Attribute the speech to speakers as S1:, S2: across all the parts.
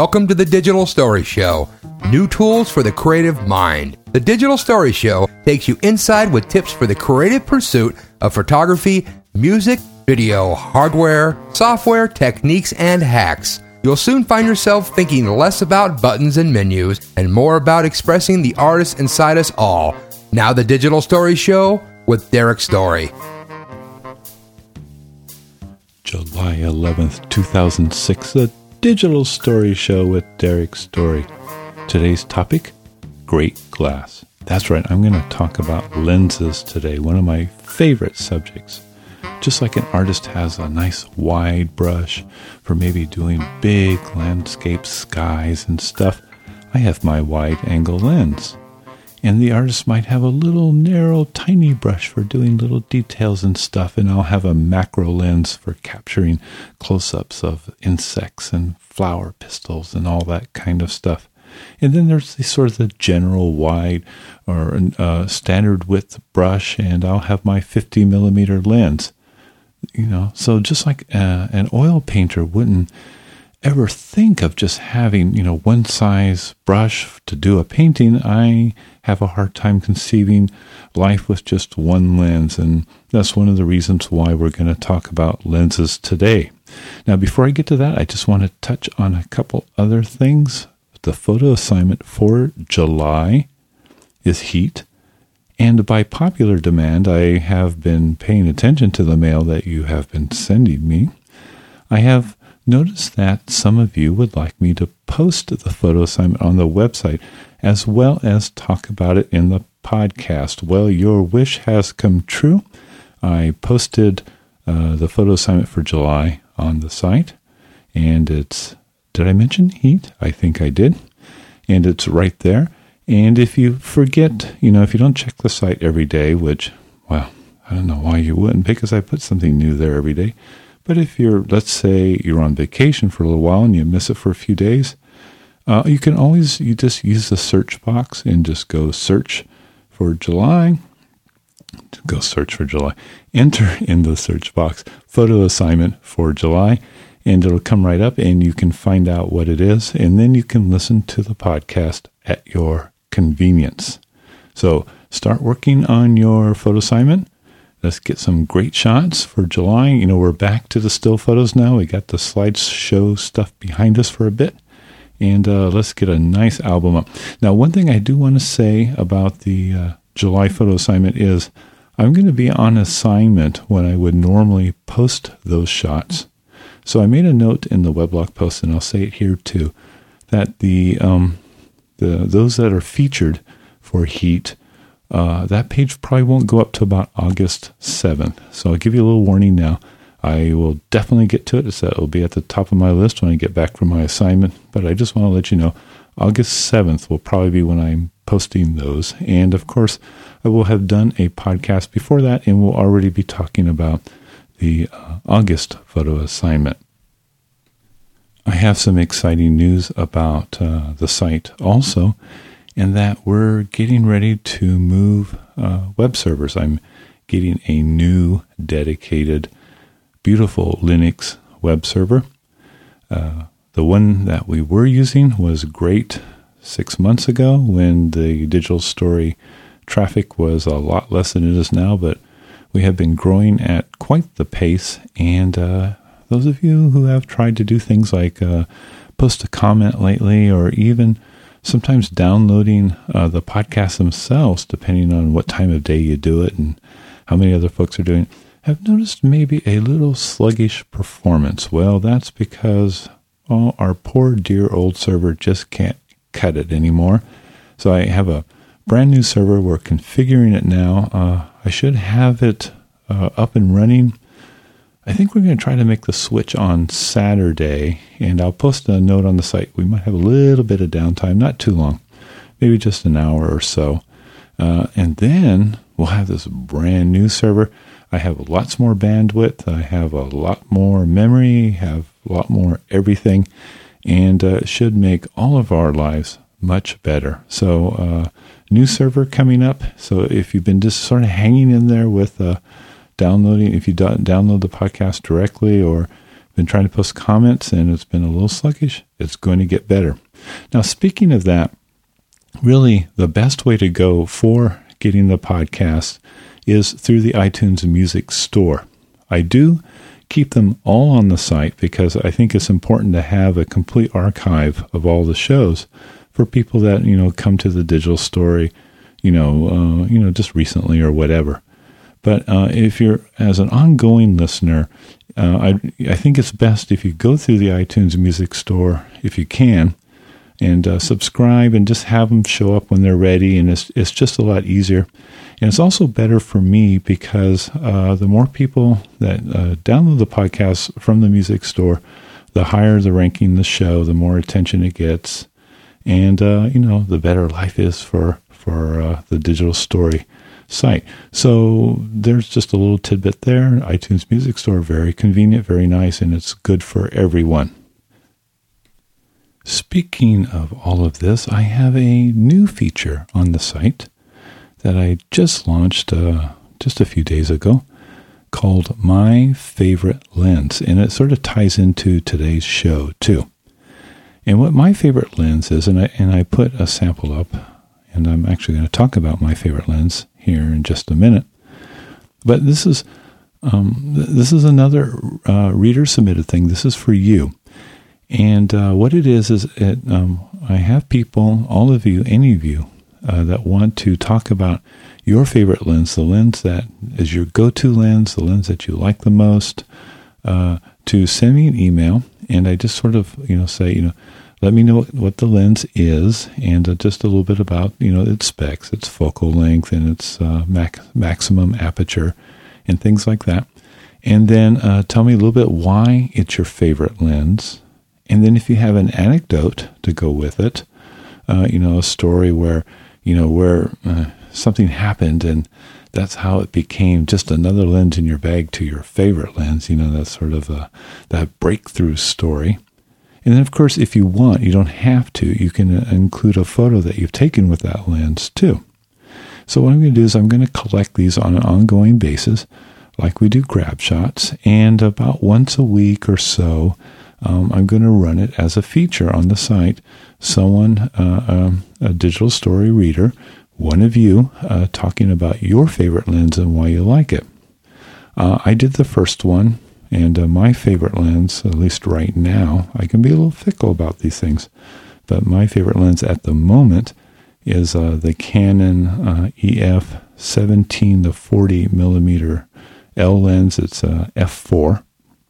S1: Welcome to the Digital Story Show. New tools for the creative mind. The Digital Story Show takes you inside with tips for the creative pursuit of photography, music, video, hardware, software, techniques, and hacks. You'll soon find yourself thinking less about buttons and menus and more about expressing the artist inside us all. Now the Digital Story Show with Derek Story.
S2: July 11th, 2006, the Digital Story Show with Derek Story. Today's topic, great glass. That's right, I'm going to talk about lenses today, one of my favorite subjects. Just like an artist has a nice wide brush for maybe doing big landscape skies and stuff, I have my wide angle lens. And the artist might have a little narrow, tiny brush for doing little details and stuff, and I'll have a macro lens for capturing close-ups of insects and flower pistils and all that kind of stuff. And then there's the sort of the general wide or standard width brush, and I'll have my 50 millimeter lens. You know, so just like an oil painter wouldn't ever think of just having, one size brush to do a painting, I have a hard time conceiving life with just one lens, and that's one of the reasons why we're going to talk about lenses today. Now, before I get to that, I just want to touch on a couple other things. The photo assignment for July is heat. And by popular demand, I have been paying attention to the mail that you have been sending me. I have noticed that some of you would like me to post the photo assignment on the website as well as talk about it in the podcast. Well, your wish has come true. I posted the photo assignment for July on the site, and did I mention heat? I think I did. And it's right there. And if you forget, if you don't check the site every day, which, well, I don't know why you wouldn't, because I put something new there every day. But if let's say you're on vacation for a little while and you miss it for a few days, you just use the search box and just go search for July. Go search for July. Enter in the search box, photo assignment for July, and it'll come right up and you can find out what it is. And then you can listen to the podcast at your convenience. So start working on your photo assignment. Let's get some great shots for July. We're back to the still photos now. We got the slideshow stuff behind us for a bit. And let's get a nice album up. Now, one thing I do want to say about the July photo assignment is I'm going to be on assignment when I would normally post those shots. So I made a note in the weblog post, and I'll say it here too, that those that are featured for heat, that page probably won't go up to about August 7th. So I'll give you a little warning now. I will definitely get to it. It will be at the top of my list when I get back from my assignment. But I just want to let you know, August 7th will probably be when I'm posting those. And of course, I will have done a podcast before that, and we'll already be talking about the August photo assignment. I have some exciting news about the site also, and that we're getting ready to move web servers. I'm getting a new dedicated, beautiful Linux web server. The one that we were using was great 6 months ago when the Digital Story traffic was a lot less than it is now, but we have been growing at quite the pace, and those of you who have tried to do things like post a comment lately, or even sometimes downloading the podcasts themselves, depending on what time of day you do it and how many other folks are doing it, have noticed maybe a little sluggish performance. Well, that's because our poor dear old server just can't cut it anymore. So I have a brand new server. We're configuring it now. I should have it up and running. I think we're going to try to make the switch on Saturday, and I'll post a note on the site. We might have a little bit of downtime, not too long, maybe just an hour or so. And then we'll have this brand new server. I have lots more bandwidth. I have a lot more memory, have a lot more everything, and it should make all of our lives much better. So new server coming up. So if you've been just sort of hanging in there with downloading, if you download the podcast directly or been trying to post comments, and it's been a little sluggish. It's going to get better. Now, speaking of that, really the best way to go for getting the podcast is through the iTunes Music Store. I do keep them all on the site because I think it's important to have a complete archive of all the shows for people that, come to the Digital Story, just recently or whatever. But if you're, as an ongoing listener, I think it's best if you go through the iTunes Music Store, if you can, and subscribe and just have them show up when they're ready. And it's just a lot easier. And it's also better for me because the more people that download the podcast from the music store, the higher the ranking the show, the more attention it gets. And, the better life is for the Digital Story site. So there's just a little tidbit there. iTunes Music Store, very convenient, very nice, and it's good for everyone. Speaking of all of this, I have a new feature on the site that I just launched just a few days ago called My Favorite Lens, and it sort of ties into today's show too. And what My Favorite Lens is, and I put a sample up, and I'm actually going to talk about My Favorite Lens here in just a minute. But this is another reader submitted thing. This is for you. And what it is I have people, all of you, any of you, that want to talk about your favorite lens, the lens that is your go-to lens, the lens that you like the most, to send me an email. And I just sort of, say, let me know what the lens is and just a little bit about, its specs, its focal length, and its maximum aperture and things like that. And then tell me a little bit why it's your favorite lens. And then if you have an anecdote to go with it, a story where, where something happened and that's how it became just another lens in your bag to your favorite lens, that's sort of that breakthrough story. And then, of course, if you want, you don't have to, you can include a photo that you've taken with that lens too. So what I'm going to do is I'm going to collect these on an ongoing basis, like we do grab shots, and about once a week or so, I'm going to run it as a feature on the site. Someone, a Digital Story reader, one of you, talking about your favorite lens and why you like it. I did the first one, and my favorite lens, at least right now, I can be a little fickle about these things, but my favorite lens at the moment is the Canon EF 17 to 40 millimeter L lens. It's f4,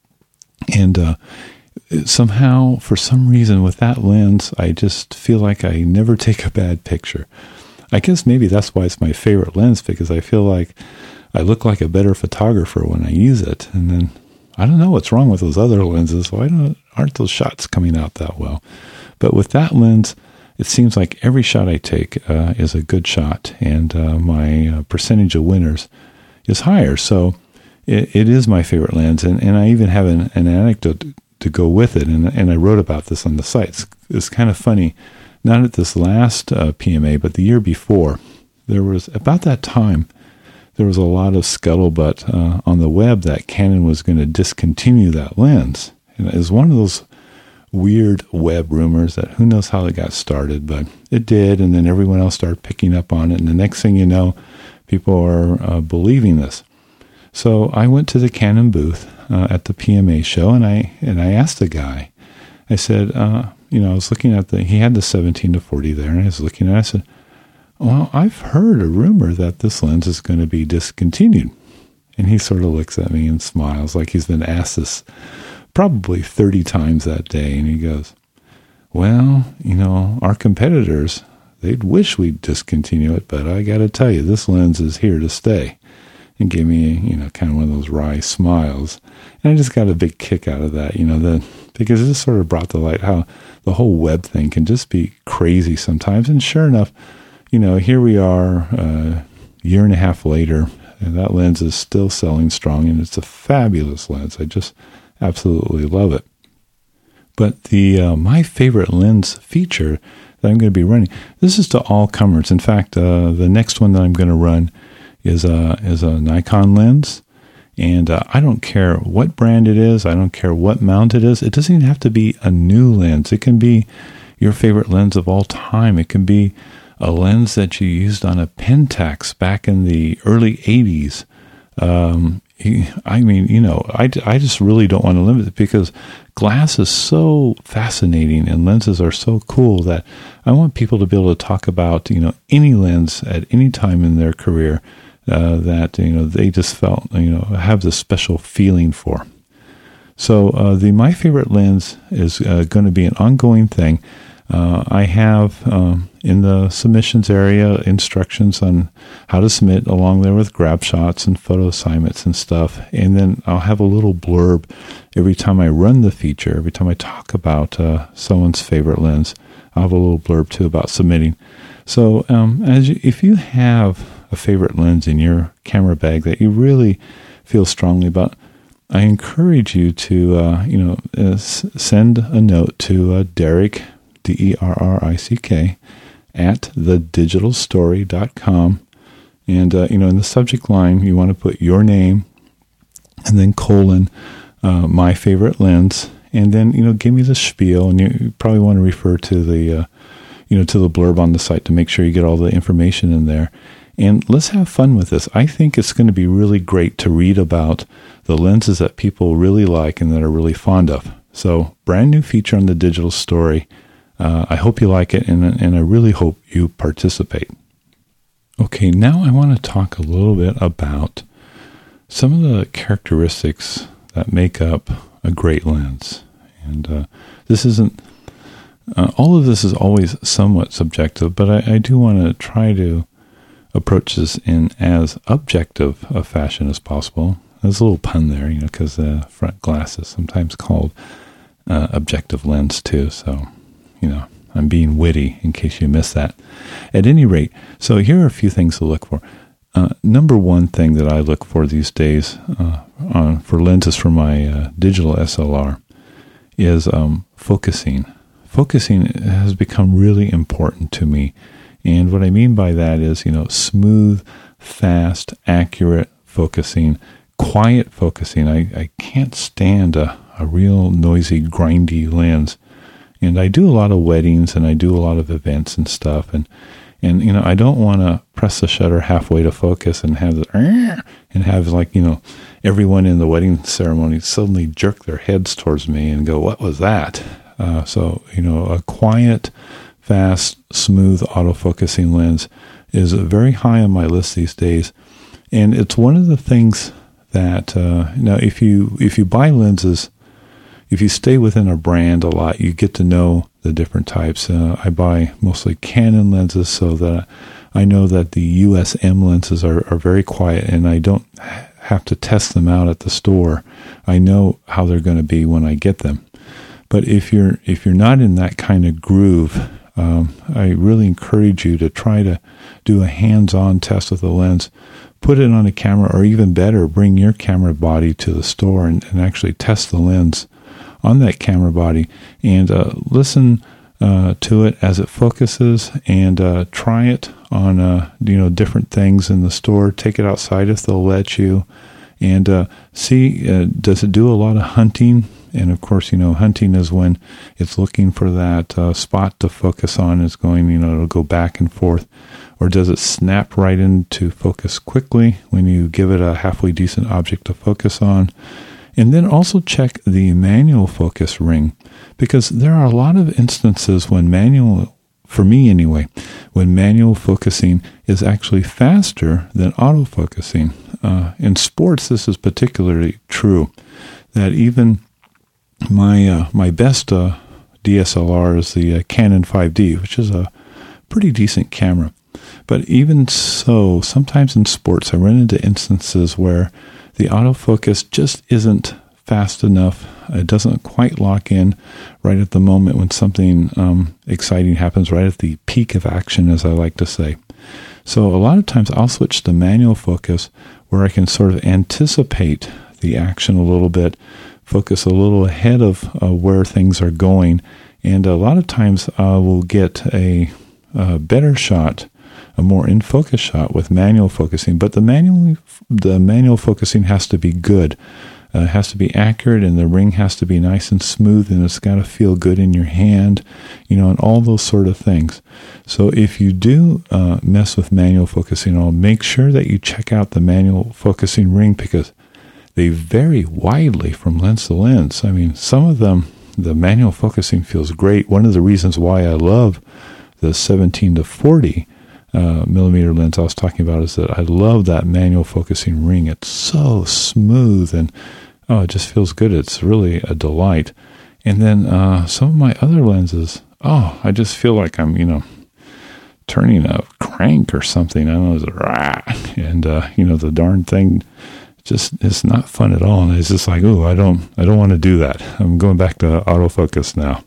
S2: and somehow, for some reason, with that lens, I just feel like I never take a bad picture. I guess maybe that's why it's my favorite lens, because I feel like I look like a better photographer when I use it. And then I don't know what's wrong with those other lenses. Why aren't those shots coming out that well? But with that lens, it seems like every shot I take is a good shot, and my percentage of winners is higher. So it is my favorite lens, and I even have an anecdote to go with it, and I wrote about this on the site. It's kind of funny. Not at this last PMA, but the year before, there was, about that time, there was a lot of scuttlebutt on the web that Canon was going to discontinue that lens. And it was one of those weird web rumors that who knows how it got started, but it did, and then everyone else started picking up on it, and the next thing you know, people are believing this. So I went to the Canon booth at the PMA show, and I asked the guy, I said, I was looking at he had the 17 to 40 there, and I was looking at it, I said, well, I've heard a rumor that this lens is going to be discontinued. And he sort of looks at me and smiles like he's been asked this probably 30 times that day. And he goes, well, our competitors, they'd wish we'd discontinue it, but I got to tell you, this lens is here to stay. And gave me, kind of one of those wry smiles. And I just got a big kick out of that, because it just sort of brought to light how the whole web thing can just be crazy sometimes. And sure enough, here we are a year and a half later, and that lens is still selling strong, and it's a fabulous lens. I just absolutely love it. But the My Favorite Lens feature that I'm going to be running, this is to all comers. In fact, the next one that I'm going to run is a Nikon lens, And I don't care what brand it is. I don't care what mount it is. It doesn't even have to be a new lens. It can be your favorite lens of all time. It can be a lens that you used on a Pentax back in the early 80s. I just really don't want to limit it because glass is so fascinating and lenses are so cool that I want people to be able to talk about, any lens at any time in their career that, they just felt, have this special feeling for. So my favorite lens is going to be an ongoing thing. I have in the submissions area instructions on how to submit along there with grab shots and photo assignments and stuff. And then I'll have a little blurb every time I run the feature, every time I talk about someone's favorite lens. I'll have a little blurb too about submitting. So if you have a favorite lens in your camera bag that you really feel strongly about, I encourage you to send a note to Derrick, DERRICK, at thedigitalstory.com. And, in the subject line, you want to put your name and then : my favorite lens. And then, give me the spiel. And you probably want to refer to the, to the blurb on the site to make sure you get all the information in there. And let's have fun with this. I think it's going to be really great to read about the lenses that people really like and that are really fond of. So, brand new feature on the Digital Story. I hope you like it, and I really hope you participate. Okay, now I want to talk a little bit about some of the characteristics that make up a great lens. And this isn't, all of this is always somewhat subjective, but I do want to try to approach this in as objective a fashion as possible. There's a little pun there, because the front glass is sometimes called objective lens too, so I'm being witty in case you missed that. At any rate, so here are a few things to look for. Number one thing that I look for these days for lenses for my digital SLR is focusing. Focusing has become really important to me. And what I mean by that is, smooth, fast, accurate focusing, quiet focusing. I can't stand a real noisy, grindy lens. And I do a lot of weddings and I do a lot of events and stuff. And I don't want to press the shutter halfway to focus and have everyone in the wedding ceremony suddenly jerk their heads towards me and go, "What was that?" So a quiet, fast, smooth autofocusing lens is very high on my list these days. And it's one of the things that, now if you buy lenses, if you stay within a brand a lot, you get to know the different types. I buy mostly Canon lenses so that I know that the USM lenses are very quiet and I don't have to test them out at the store. I know how they're going to be when I get them. But if you're not in that kind of groove, I really encourage you to try to do a hands-on test with the lens. Put it on a camera, or even better, bring your camera body to the store and actually test the lens on that camera body and listen to it as it focuses and try it on different things in the store. Take it outside if they'll let you, and see does it do a lot of hunting. And of course, hunting is when it's looking for that spot to focus on. It's going, it'll go back and forth. Or does it snap right into focus quickly when you give it a halfway decent object to focus on? And then also check the manual focus ring, because there are a lot of instances when manual, for me anyway, when manual focusing is actually faster than autofocusing. In sports, this is particularly true, that even my best DSLR is the Canon 5D, which is a pretty decent camera. But even so, sometimes in sports, I run into instances where the autofocus just isn't fast enough. It doesn't quite lock in right at the moment when something exciting happens, right at the peak of action, as I like to say. So a lot of times I'll switch to manual focus where I can sort of anticipate the action a little bit, focus a little ahead of where things are going. And a lot of times I will get a better shot a more in-focus shot with manual focusing. But the manual focusing has to be good. It has to be accurate, and the ring has to be nice and smooth, and it's got to feel good in your hand, and all those sort of things. So if you do mess with manual focusing, I'll make sure that you check out the manual focusing ring, because they vary widely from lens to lens. I mean, some of them, the manual focusing feels great. One of the reasons why I love the 17 to 40 millimeter lens I was talking about is that I love that manual focusing ring. It's so smooth, and it just feels good. It's really a delight. And then some of my other lenses, I just feel like I'm, turning a crank or something. I don't know, and the darn thing just is not fun at all. And it's just like, I don't want to do that. I'm going back to autofocus now.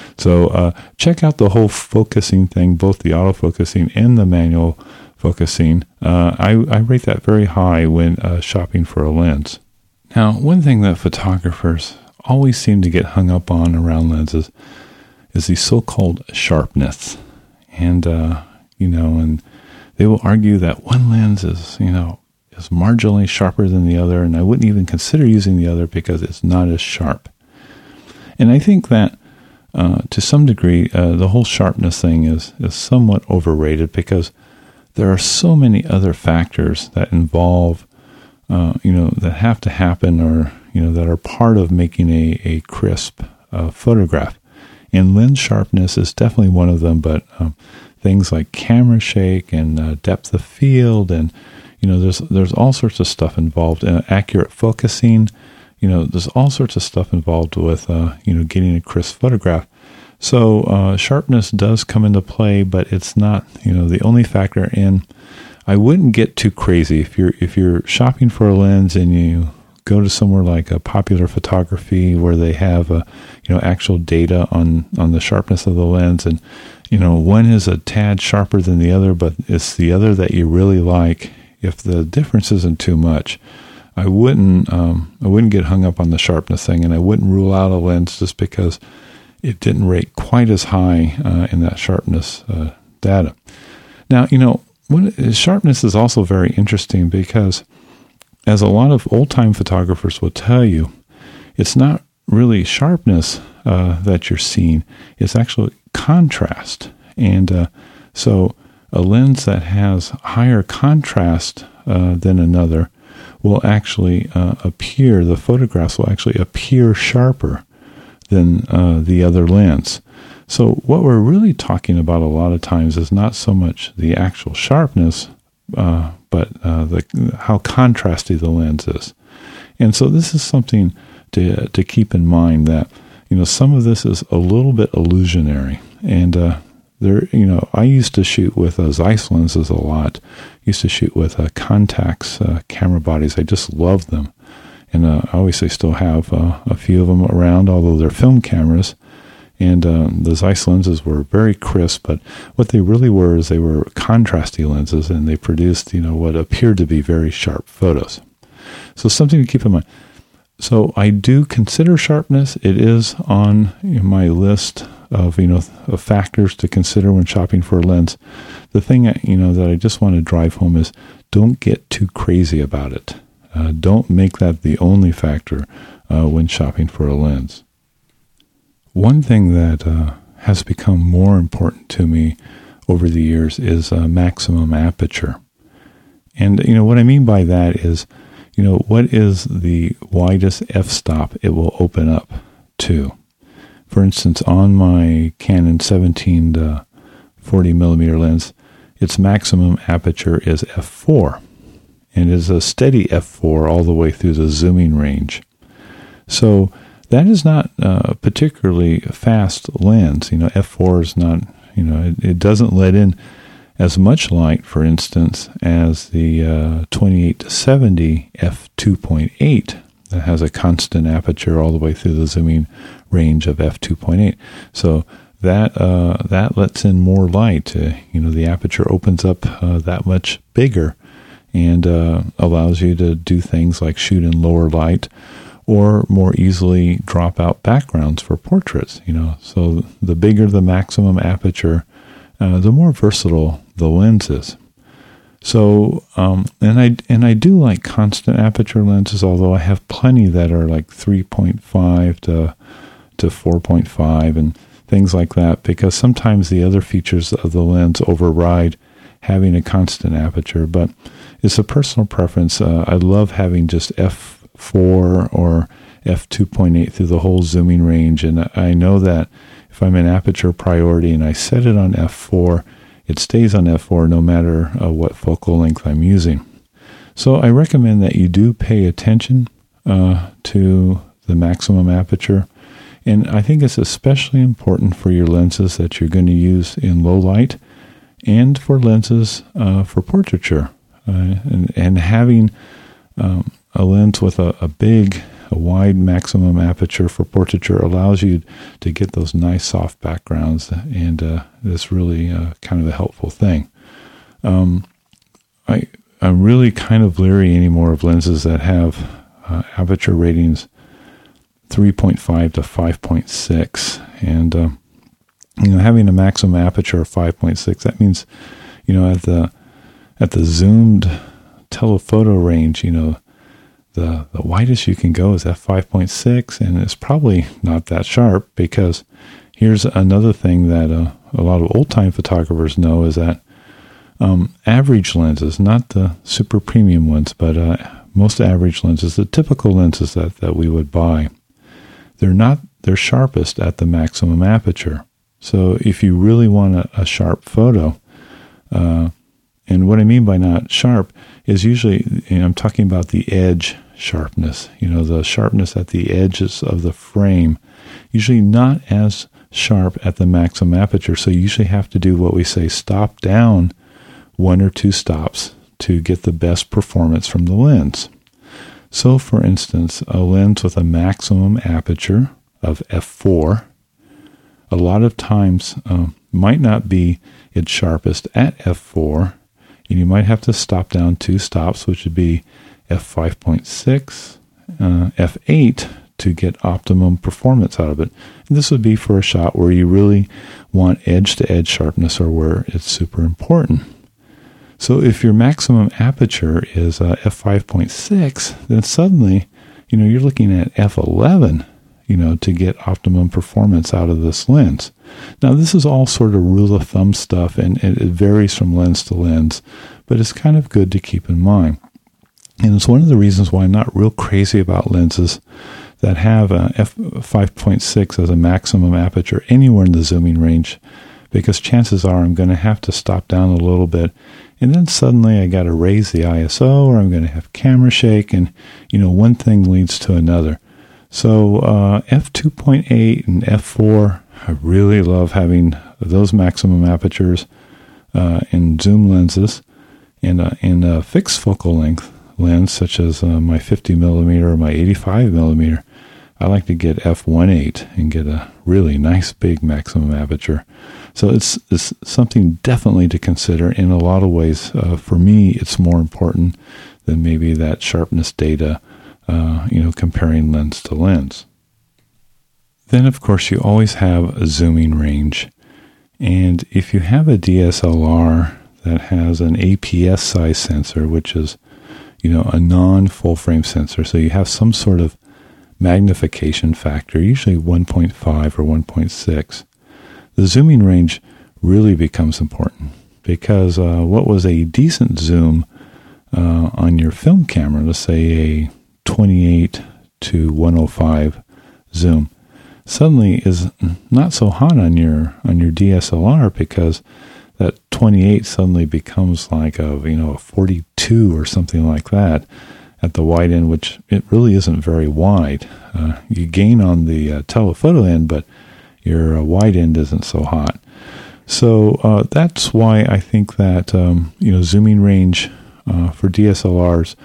S2: So check out the whole focusing thing, both the autofocusing and the manual focusing. I rate that very high when shopping for a lens. Now, one thing that photographers always seem to get hung up on around lenses is the so-called sharpness. And, and they will argue that one lens is marginally sharper than the other, and I wouldn't even consider using the other because it's not as sharp. And I think that to some degree, the whole sharpness thing is somewhat overrated, because there are so many other factors that involve, that have to happen, or, that are part of making a crisp photograph. And lens sharpness is definitely one of them, but things like camera shake and depth of field, and, there's all sorts of stuff involved. Accurate focusing, there's all sorts of stuff involved with, getting a crisp photograph. So sharpness does come into play, but it's not, the only factor. And I wouldn't get too crazy if you're shopping for a lens and you go to somewhere like a Popular Photography where they have, actual data on the sharpness of the lens, and one is a tad sharper than the other, but it's the other that you really like. If the difference isn't too much, I wouldn't get hung up on the sharpness thing, and I wouldn't rule out a lens just because it didn't rate quite as high in that sharpness data. Now, sharpness is also very interesting, because, as a lot of old-time photographers will tell you, it's not really sharpness that you're seeing. It's actually contrast. And so a lens that has higher contrast than another will actually the photographs will actually appear sharper than the other lens. So what we're really talking about a lot of times is not so much the actual sharpness, but how contrasty the lens is. And so this is something to keep in mind, that, some of this is a little bit illusionary. And I used to shoot with Zeiss lenses a lot. Used to shoot with Contax camera bodies. I just love them. And I obviously still have a few of them around, although they're film cameras. And the Zeiss lenses were very crisp, but what they really were is they were contrasty lenses, and they produced, what appeared to be very sharp photos. So something to keep in mind. So I do consider sharpness. It is on my list of, of factors to consider when shopping for a lens. The thing, that I just want to drive home is, don't get too crazy about it. Don't make that the only factor when shopping for a lens. One thing that has become more important to me over the years is maximum aperture. And, what I mean by that is, what is the widest f-stop it will open up to? For instance, on my Canon 17 to 40 millimeter lens, its maximum aperture is f4, and is a steady f4 all the way through the zooming range. So that is not a particularly fast lens. F4 is not, it doesn't let in as much light, for instance, as the 28 to 70 f2.8 that has a constant aperture all the way through the zooming range of f2.8. So that lets in more light. The aperture opens up that much bigger, and allows you to do things like shoot in lower light, or more easily drop out backgrounds for portraits. So the bigger the maximum aperture, the more versatile the lenses. So, and I do like constant aperture lenses, although I have plenty that are like 3.5 to 4.5 and things like that, because sometimes the other features of the lens override having a constant aperture. But it's a personal preference. I love having just f4 or f2.8 through the whole zooming range, and I know that if I'm in aperture priority and I set it on f4, it stays on f4 no matter what focal length I'm using. So I recommend that you do pay attention to the maximum aperture, and I think it's especially important for your lenses that you're going to use in low light and for lenses for portraiture. And having a lens with a wide maximum aperture for portraiture allows you to get those nice soft backgrounds, and it's really kind of a helpful thing. I'm really kind of leery anymore of lenses that have aperture ratings 3.5 to 5.6, and having a maximum aperture of 5.6, that means at the zoomed telephoto range, the widest you can go is f5.6, and it's probably not that sharp, because here's another thing that a lot of old-time photographers know is that average lenses, not the super premium ones, but most average lenses, the typical lenses that we would buy, they're sharpest at the maximum aperture. So if you really want a sharp photo, and what I mean by not sharp is usually, I'm talking about the edge sharpness, the sharpness at the edges of the frame, usually not as sharp at the maximum aperture. So you usually have to do what we say, stop down 1 or 2 stops to get the best performance from the lens. So for instance, a lens with a maximum aperture of f4, a lot of times might not be its sharpest at f4, and you might have to stop down 2 stops, which would be f5.6, f8, to get optimum performance out of it. And this would be for a shot where you really want edge-to-edge sharpness, or where it's super important. So if your maximum aperture is f5.6, then suddenly, you're looking at f11, to get optimum performance out of this lens. Now, this is all sort of rule of thumb stuff, and it varies from lens to lens, but it's kind of good to keep in mind. And it's one of the reasons why I'm not real crazy about lenses that have f5.6 as a maximum aperture anywhere in the zooming range, because chances are I'm going to have to stop down a little bit, and then suddenly I got to raise the ISO, or I'm going to have camera shake, and one thing leads to another. So f2.8 and f4, I really love having those maximum apertures in zoom lenses, and in a fixed focal length lens, such as my 50 millimeter or my 85 millimeter. I like to get f1.8 and get a really nice big maximum aperture. So it's something definitely to consider. In a lot of ways, for me, it's more important than maybe that sharpness data, comparing lens to lens. Then, of course, you always have a zooming range. And if you have a DSLR that has an APS size sensor, which is, a non-full frame sensor, so you have some sort of magnification factor, usually 1.5 or 1.6, the zooming range really becomes important, because what was a decent zoom on your film camera, let's say a 28 to 105 zoom, suddenly is not so hot on your DSLR, because that 28 suddenly becomes like a 42 or something like that at the wide end, which it really isn't very wide. You gain on the telephoto end, but your wide end isn't so hot. So that's why I think that zooming range for DSLRs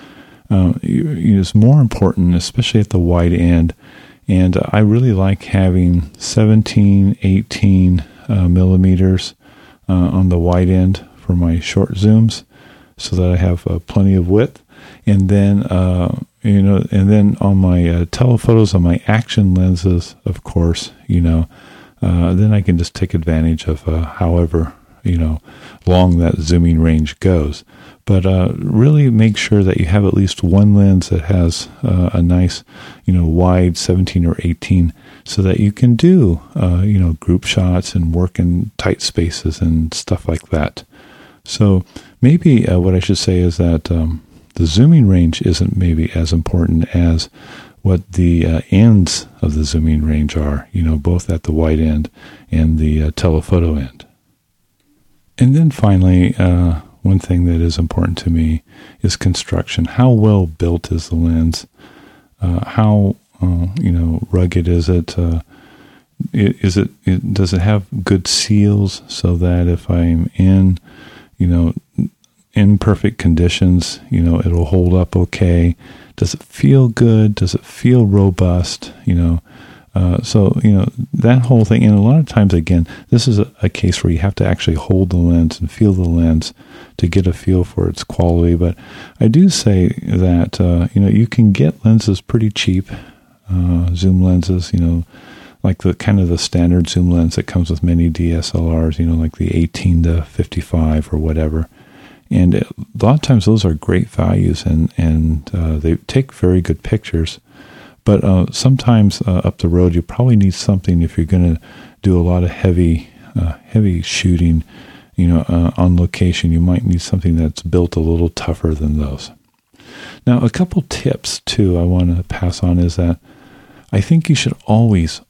S2: is more important, especially at the wide end. And I really like having 17, 18 millimeters on the wide end for my short zooms, so that I have plenty of width. And then, and then on my telephotos, on my action lenses, of course, then I can just take advantage of however long that zooming range goes. But really make sure that you have at least one lens that has a nice, wide 17 or 18, so that you can do, group shots and work in tight spaces and stuff like that. So maybe what I should say is that the zooming range isn't maybe as important as what the ends of the zooming range are, both at the wide end and the telephoto end. And then finally, one thing that is important to me is construction. How well built is the lens? How rugged is it? Does it have good seals so that if I'm in imperfect conditions, it'll hold up okay? Does it feel good? Does it feel robust? That whole thing. And a lot of times, again, this is a case where you have to actually hold the lens and feel the lens to get a feel for its quality. But I do say that, you can get lenses pretty cheap, zoom lenses, like the standard zoom lens that comes with many DSLRs, like the 18 to 55 or whatever. And a lot of times those are great values and they take very good pictures. But sometimes up the road, you probably need something if you're going to do a lot of heavy shooting, on location. You might need something that's built a little tougher than those. Now, a couple tips, too, I want to pass on is that I think you should always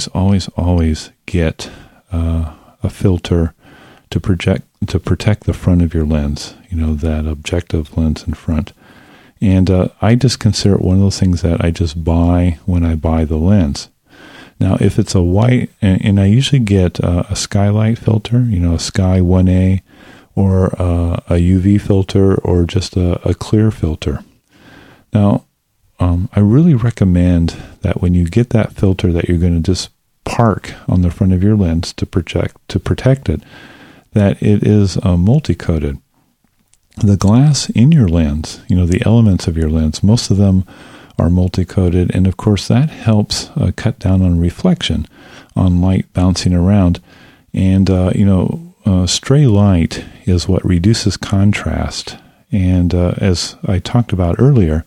S2: get a filter to protect the front of your lens, that objective lens in front. And I just consider it one of those things that I just buy when I buy the lens. Now, if it's a white, and I usually get a skylight filter, a Sky 1A, or a UV filter, or just a clear filter. Now, I really recommend that when you get that filter that you're going to just park on the front of your lens to protect it, that it is multi-coated. The glass in your lens, the elements of your lens, most of them are multi-coated, and of course that helps cut down on reflection, on light bouncing around. And stray light is what reduces contrast. And as I talked about earlier,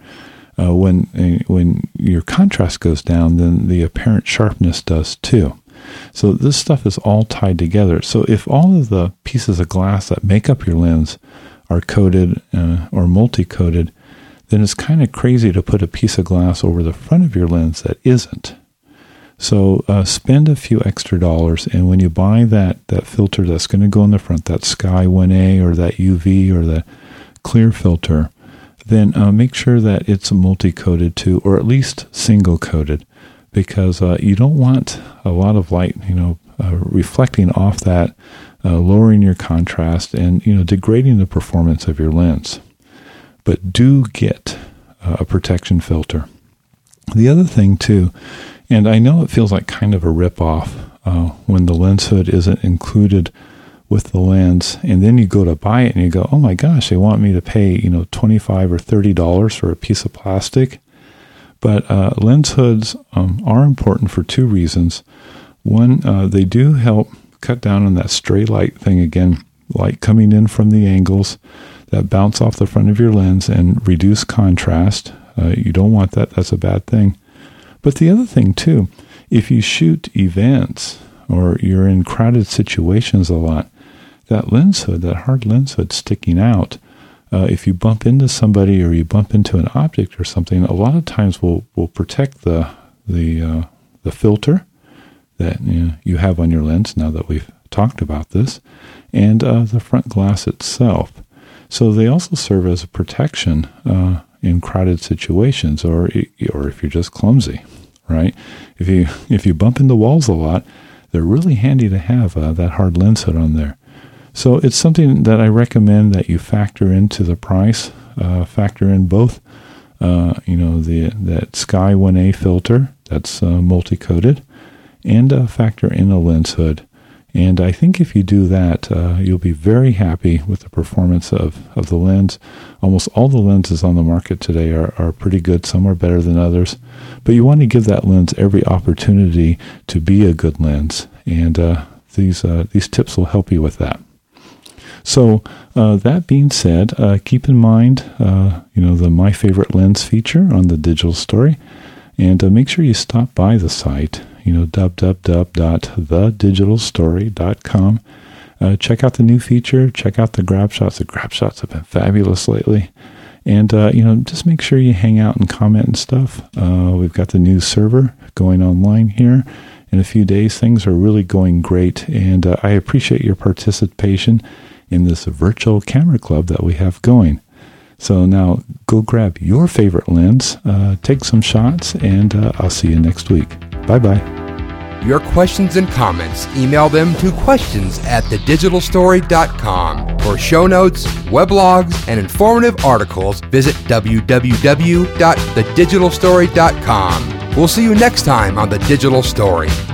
S2: when your contrast goes down, then the apparent sharpness does too. So this stuff is all tied together. So if all of the pieces of glass that make up your lens are coated or multi-coated, then it's kind of crazy to put a piece of glass over the front of your lens that isn't. So spend a few extra dollars, and when you buy that filter that's going to go in the front, that Sky 1A or that UV or the clear filter, then make sure that it's multi-coated too, or at least single-coated, because you don't want a lot of light, reflecting off that, lowering your contrast and, degrading the performance of your lens. But do get a protection filter. The other thing too, and I know it feels like kind of a rip-off when the lens hood isn't included with the lens, and then you go to buy it and you go, oh my gosh, they want me to pay, $25 or $30 for a piece of plastic. But lens hoods are important for two reasons. One, they do help cut down on that stray light thing again, light coming in from the angles that bounce off the front of your lens and reduce contrast. You don't want that. That's a bad thing. But the other thing too, if you shoot events or you're in crowded situations a lot, that lens hood, that hard lens hood sticking out, if you bump into somebody or you bump into an object or something, a lot of times will protect the filter that you have on your lens, now that we've talked about this, and the front glass itself. So they also serve as a protection in crowded situations, or if you're just clumsy, right? If you bump into walls a lot, they're really handy to have that hard lens hood on there. So it's something that I recommend that you factor into the price. Factor in both, that Sky 1A filter that's multi-coated, and factor in a lens hood. And I think if you do that, you'll be very happy with the performance of the lens. Almost all the lenses on the market today are pretty good. Some are better than others. But you want to give that lens every opportunity to be a good lens. And these tips will help you with that. So that being said, keep in mind, the My Favorite Lens feature on the Digital Story, and make sure you stop by the site, www.thedigitalstory.com. Check out the new feature. Check out the grab shots. The grab shots have been fabulous lately. And, just make sure you hang out and comment and stuff. We've got the new server going online here. In a few days, things are really going great. And I appreciate your participation in this virtual camera club that we have going. So now go grab your favorite lens, take some shots, and I'll see you next week. Bye-bye.
S1: Your questions and comments, email them to questions@thedigitalstory.com. For show notes, weblogs, and informative articles, visit www.thedigitalstory.com. We'll see you next time on The Digital Story.